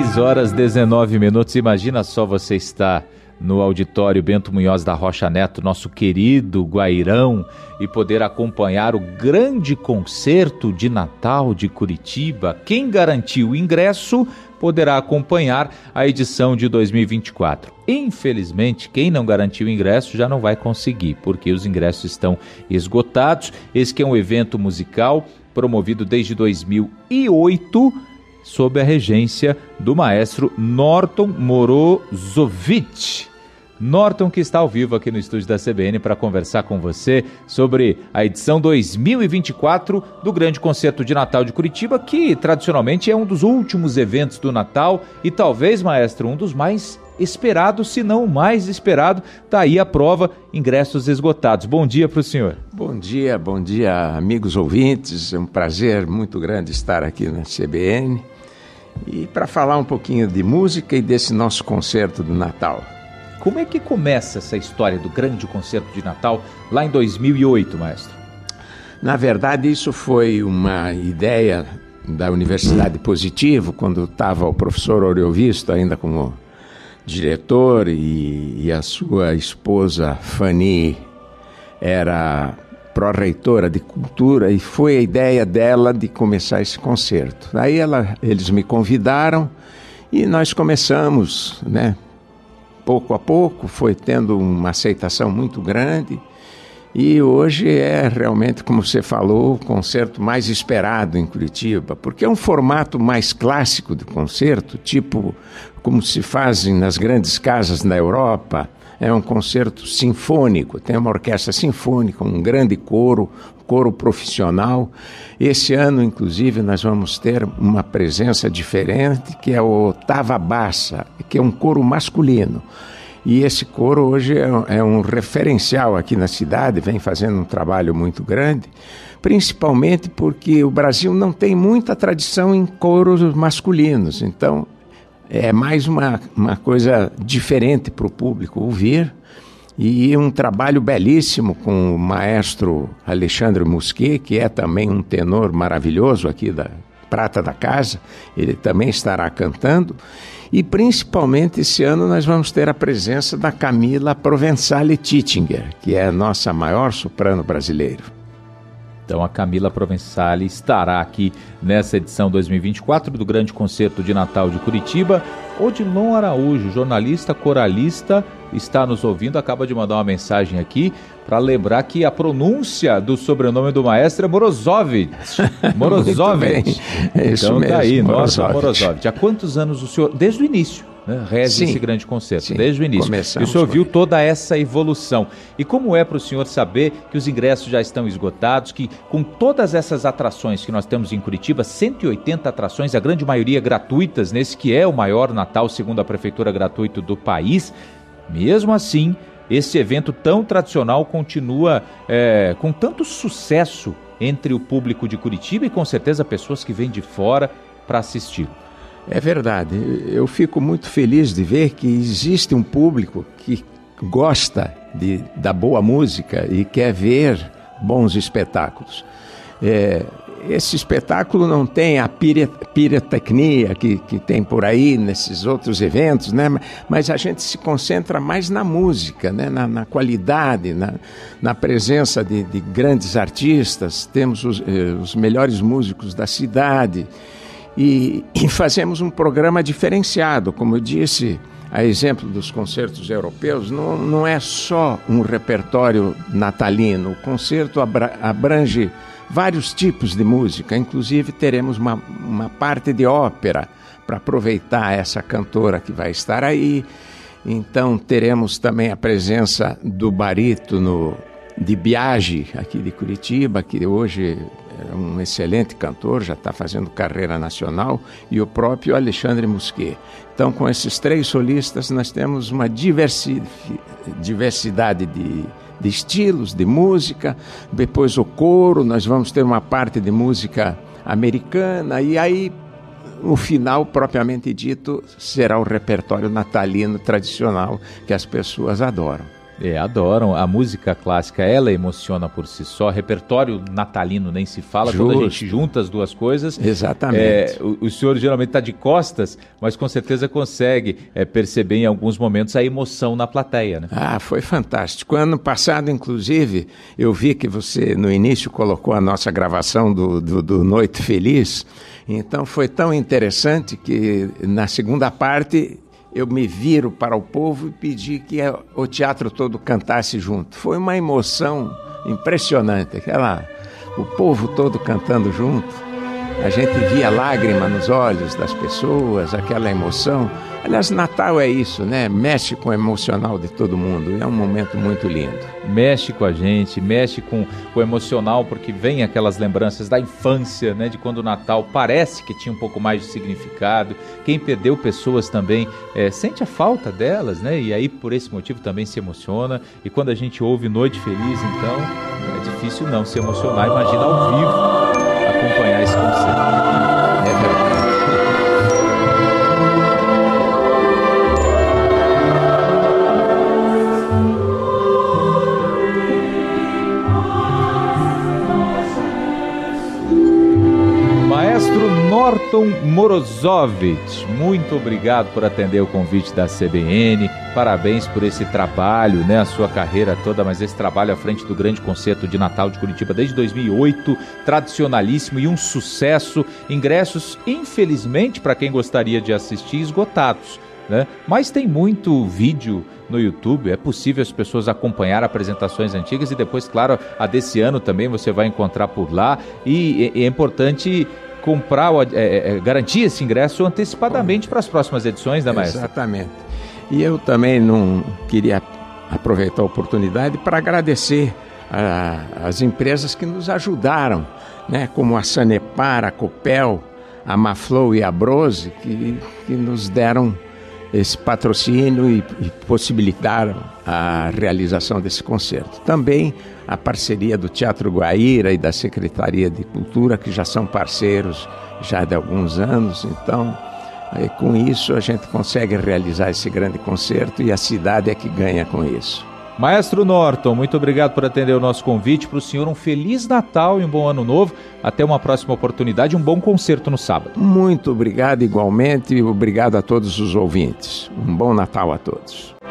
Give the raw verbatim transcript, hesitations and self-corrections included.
dez horas e dezenove minutos. Imagina só você estar no auditório Bento Munhoz da Rocha Neto, nosso querido Guairão, e poder acompanhar o grande concerto de Natal de Curitiba. Quem garantiu o ingresso poderá acompanhar a edição de dois mil e vinte e quatro. Infelizmente, quem não garantiu o ingresso já não vai conseguir, porque os ingressos estão esgotados. Esse que é um evento musical promovido desde dois mil e oito, sob a regência do maestro Norton Morozowicz. Norton, que está ao vivo aqui no estúdio da C B N para conversar com você sobre a edição dois mil e vinte e quatro do Grande Concerto de Natal de Curitiba, que tradicionalmente é um dos últimos eventos do Natal e talvez, maestro, um dos mais esperados, se não o mais esperado. Está aí a prova, ingressos esgotados. Bom dia para o senhor. Bom dia, bom dia, amigos ouvintes. É um prazer muito grande estar aqui na C B N e para falar um pouquinho de música e desse nosso concerto do Natal. Como é que começa essa história do Grande Concerto de Natal lá em dois mil e oito, maestro? Na verdade, isso foi uma ideia da Universidade Positivo, quando estava o professor Oriovisto ainda como diretor e, e a sua esposa Fanny era pró-reitora de cultura, e foi a ideia dela de começar esse concerto. Aí ela, eles me convidaram e nós começamos, né? Pouco a pouco, foi tendo uma aceitação muito grande e hoje é realmente, como você falou, o concerto mais esperado em Curitiba, porque é um formato mais clássico de concerto, tipo como se fazem nas grandes casas na Europa. É um concerto sinfônico, tem uma orquestra sinfônica, um grande coro, coro profissional. Esse ano, inclusive, nós vamos ter uma presença diferente, que é o Ottava Bassa, que é um coro masculino. E esse coro hoje é, é um referencial aqui na cidade, vem fazendo um trabalho muito grande, principalmente porque o Brasil não tem muita tradição em coros masculinos, então é mais uma, uma coisa diferente para o público ouvir, e um trabalho belíssimo com o maestro Alexandre Musquet, que é também um tenor maravilhoso aqui da Prata da Casa. Ele também estará cantando, e principalmente esse ano nós vamos ter a presença da Camila Provenzale Tittinger, que é a nossa maior soprano brasileira. Então a Camila Provenzale estará aqui nessa edição dois mil e vinte e quatro do Grande Concerto de Natal de Curitiba. Odilon Araújo, jornalista, coralista, está nos ouvindo, acaba de mandar uma mensagem aqui para lembrar que a pronúncia do sobrenome do maestro é Morozowicz. Morozowicz. É isso então mesmo, tá aí, Morozowicz. nossa, Morozowicz. Há quantos anos o senhor, desde o início, né, reza Sim, esse grande concerto, sim, desde o início. começamos E o senhor com viu ele. toda essa evolução. E como é para o senhor saber que os ingressos já estão esgotados, que com todas essas atrações que nós temos em Curitiba, cento e oitenta atrações, a grande maioria gratuitas, nesse que é o maior Natal, segundo a Prefeitura, gratuito do país, mesmo assim, esse evento tão tradicional continua é, com tanto sucesso entre o público de Curitiba e com certeza pessoas que vêm de fora para assistir. É verdade, eu fico muito feliz de ver que existe um público que gosta de, da boa música e quer ver bons espetáculos. É, esse espetáculo não tem a pire, pirotecnia que, que tem por aí nesses outros eventos, né? Mas a gente se concentra mais na música, né? na, na qualidade, na, na presença de, de grandes artistas. Temos os, eh, os melhores músicos da cidade. E, e fazemos um programa diferenciado, como eu disse, a exemplo dos concertos europeus, não, não é só um repertório natalino, o concerto abra, abrange vários tipos de música, inclusive teremos uma, uma parte de ópera para aproveitar essa cantora que vai estar aí, então teremos também a presença do barítono de Biagi, aqui de Curitiba, que hoje é um excelente cantor, já está fazendo carreira nacional, e o próprio Alexandre Musquet. Então, com esses três solistas, nós temos uma diversi- diversidade de, de estilos, de música. Depois o coro, nós vamos ter uma parte de música americana, e aí, no final, propriamente dito, será o repertório natalino tradicional que as pessoas adoram. É, adoram. A música clássica, ela emociona por si só. Repertório natalino nem se fala. Justo. Quando a gente junta as duas coisas. Exatamente. É, o, o senhor geralmente está de costas, mas com certeza consegue é, perceber em alguns momentos a emoção na plateia, né? Ah, foi fantástico. Ano passado, inclusive, eu vi que você no início colocou a nossa gravação do, do, do Noite Feliz. Então foi tão interessante que na segunda parte eu me viro para o povo e pedi que o teatro todo cantasse junto. Foi uma emoção impressionante, aquela, o povo todo cantando junto. A gente via lágrima nos olhos das pessoas, aquela emoção. Aliás, Natal é isso, né? Mexe com o emocional de todo mundo. É um momento muito lindo. Mexe com a gente, mexe com o emocional, porque vem aquelas lembranças da infância, né? De quando o Natal parece que tinha um pouco mais de significado. Quem perdeu pessoas também é, sente a falta delas, né? E aí, por esse motivo, também se emociona. E quando a gente ouve Noite Feliz, então, é difícil não se emocionar. Imagina ao vivo acompanhar esse concerto. É verdade. Maestro Norton Morozovich, muito obrigado por atender o convite da C B N, parabéns por esse trabalho, né, a sua carreira toda, mas esse trabalho à frente do Grande Concerto de Natal de Curitiba desde dois mil e oito, tradicionalíssimo e um sucesso, ingressos, infelizmente, para quem gostaria de assistir, esgotados, né? Mas tem muito vídeo no YouTube, é possível as pessoas acompanhar apresentações antigas e depois, claro, a desse ano também você vai encontrar por lá e é, é importante comprar, é, é, garantir esse ingresso antecipadamente para as próximas edições, né, Maestro? Exatamente. E eu também não queria aproveitar a oportunidade para agradecer a, as empresas que nos ajudaram, né, como a Sanepar, a Copel, a Maflow e a Brose, que, que nos deram esse patrocínio e, e possibilitaram a realização desse concerto. Também a parceria do Teatro Guaíra e da Secretaria de Cultura, que já são parceiros já de alguns anos. Então, aí, com isso, a gente consegue realizar esse grande concerto e a cidade é que ganha com isso. Maestro Norton, muito obrigado por atender o nosso convite. Para o senhor, um Feliz Natal e um bom Ano Novo. Até uma próxima oportunidade, um bom concerto no sábado. Muito obrigado igualmente e obrigado a todos os ouvintes. Um bom Natal a todos.